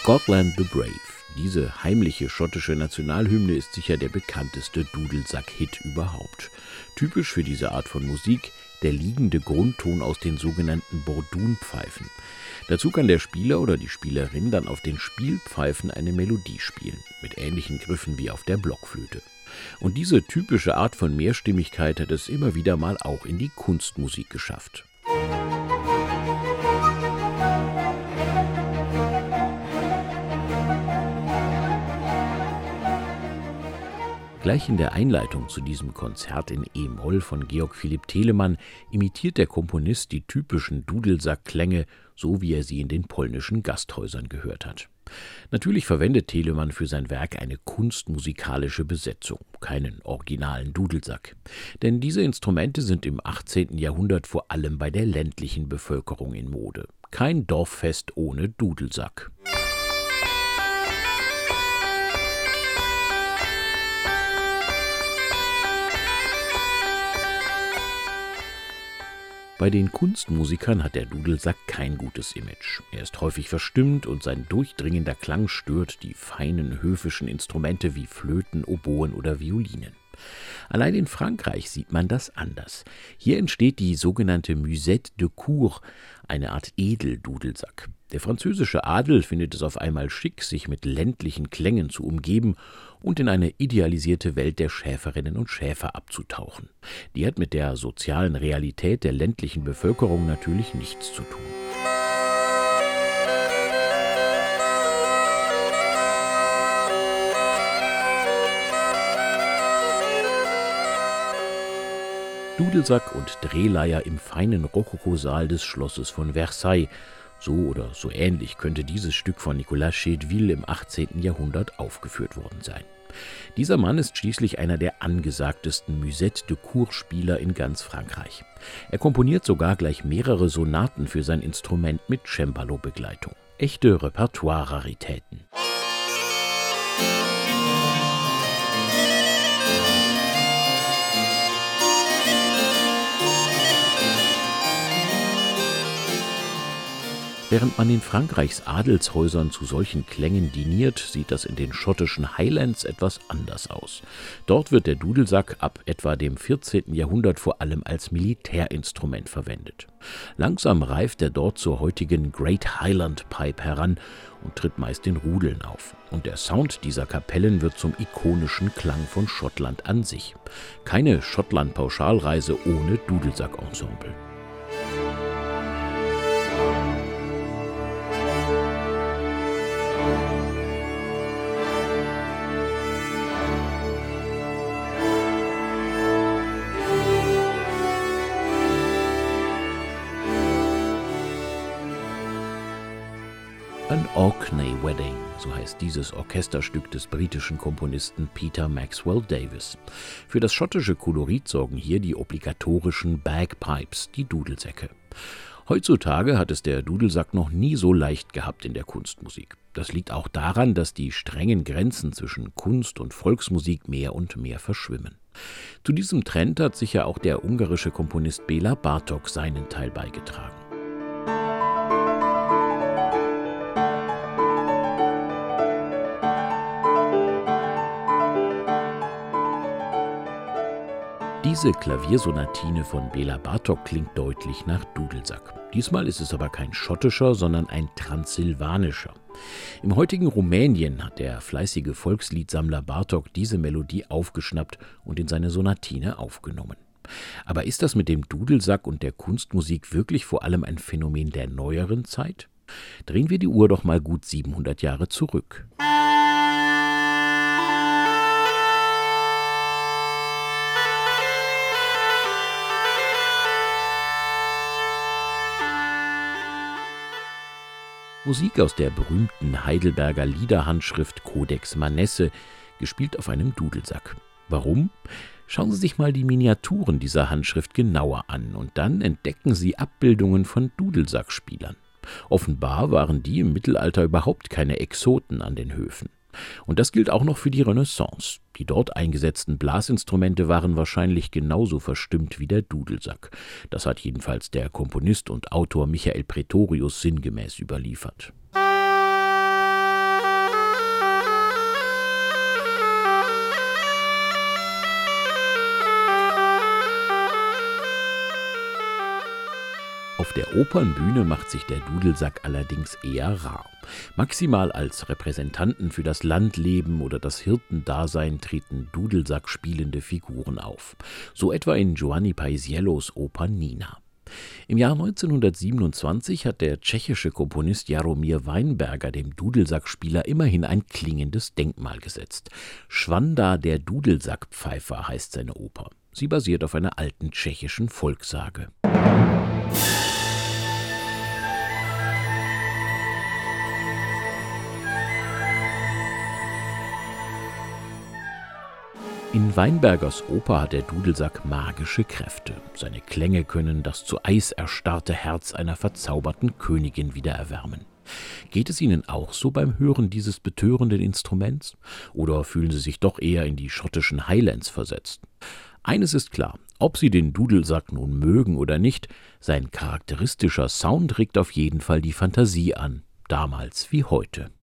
Scotland the Brave. Diese heimliche schottische Nationalhymne ist sicher der bekannteste Dudelsack-Hit überhaupt. Typisch für diese Art von Musik der liegende Grundton aus den sogenannten Bordunpfeifen. Dazu kann der Spieler oder die Spielerin dann auf den Spielpfeifen eine Melodie spielen, mit ähnlichen Griffen wie auf der Blockflöte. Und diese typische Art von Mehrstimmigkeit hat es immer wieder mal auch in die Kunstmusik geschafft. Gleich in der Einleitung zu diesem Konzert in E-Moll von Georg Philipp Telemann imitiert der Komponist die typischen Dudelsackklänge, so wie er sie in den polnischen Gasthäusern gehört hat. Natürlich verwendet Telemann für sein Werk eine kunstmusikalische Besetzung, keinen originalen Dudelsack. Denn diese Instrumente sind im 18. Jahrhundert vor allem bei der ländlichen Bevölkerung in Mode. Kein Dorffest ohne Dudelsack. Bei den Kunstmusikern hat der Dudelsack kein gutes Image. Er ist häufig verstimmt und sein durchdringender Klang stört die feinen höfischen Instrumente wie Flöten, Oboen oder Violinen. Allein in Frankreich sieht man das anders. Hier entsteht die sogenannte Musette de Cour, eine Art Edeldudelsack. Der französische Adel findet es auf einmal schick, sich mit ländlichen Klängen zu umgeben und in eine idealisierte Welt der Schäferinnen und Schäfer abzutauchen. Die hat mit der sozialen Realität der ländlichen Bevölkerung natürlich nichts zu tun. Dudelsack und Drehleier im feinen Rokokosaal des Schlosses von Versailles. So oder so ähnlich könnte dieses Stück von Nicolas Chedeville im 18. Jahrhundert aufgeführt worden sein. Dieser Mann ist schließlich einer der angesagtesten Musette de Cour-Spieler in ganz Frankreich. Er komponiert sogar gleich mehrere Sonaten für sein Instrument mit Cembalo-Begleitung. Echte Repertoire-Raritäten. Während man in Frankreichs Adelshäusern zu solchen Klängen diniert, sieht das in den schottischen Highlands etwas anders aus. Dort wird der Dudelsack ab etwa dem 14. Jahrhundert vor allem als Militärinstrument verwendet. Langsam reift er dort zur heutigen Great Highland Pipe heran und tritt meist in Rudeln auf. Und der Sound dieser Kapellen wird zum ikonischen Klang von Schottland an sich. Keine Schottland-Pauschalreise ohne Dudelsack-Ensemble. An Orkney Wedding, so heißt dieses Orchesterstück des britischen Komponisten Peter Maxwell Davies. Für das schottische Kolorit sorgen hier die obligatorischen Bagpipes, die Dudelsäcke. Heutzutage hat es der Dudelsack noch nie so leicht gehabt in der Kunstmusik. Das liegt auch daran, dass die strengen Grenzen zwischen Kunst und Volksmusik mehr und mehr verschwimmen. Zu diesem Trend hat sicher auch der ungarische Komponist Béla Bartók seinen Teil beigetragen. Diese Klaviersonatine von Béla Bartók klingt deutlich nach Dudelsack. Diesmal ist es aber kein schottischer, sondern ein transsilvanischer. Im heutigen Rumänien hat der fleißige Volksliedsammler Bartók diese Melodie aufgeschnappt und in seine Sonatine aufgenommen. Aber ist das mit dem Dudelsack und der Kunstmusik wirklich vor allem ein Phänomen der neueren Zeit? Drehen wir die Uhr doch mal gut 700 Jahre zurück. Musik aus der berühmten Heidelberger Liederhandschrift Codex Manesse, gespielt auf einem Dudelsack. Warum? Schauen Sie sich mal die Miniaturen dieser Handschrift genauer an und dann entdecken Sie Abbildungen von Dudelsackspielern. Offenbar waren die im Mittelalter überhaupt keine Exoten an den Höfen. Und das gilt auch noch für die Renaissance. Die dort eingesetzten Blasinstrumente waren wahrscheinlich genauso verstimmt wie der Dudelsack. Das hat jedenfalls der Komponist und Autor Michael Praetorius sinngemäß überliefert. Auf der Opernbühne macht sich der Dudelsack allerdings eher rar. Maximal als Repräsentanten für das Landleben oder das Hirtendasein treten Dudelsack spielende Figuren auf. So etwa in Giovanni Paisiellos Oper Nina. Im Jahr 1927 hat der tschechische Komponist Jaromír Weinberger dem Dudelsackspieler immerhin ein klingendes Denkmal gesetzt. Schwanda der Dudelsackpfeifer heißt seine Oper. Sie basiert auf einer alten tschechischen Volkssage. In Weinbergers Oper hat der Dudelsack magische Kräfte. Seine Klänge können das zu Eis erstarrte Herz einer verzauberten Königin wieder erwärmen. Geht es Ihnen auch so beim Hören dieses betörenden Instruments? Oder fühlen Sie sich doch eher in die schottischen Highlands versetzt? Eines ist klar, ob Sie den Dudelsack nun mögen oder nicht, sein charakteristischer Sound regt auf jeden Fall die Fantasie an, damals wie heute.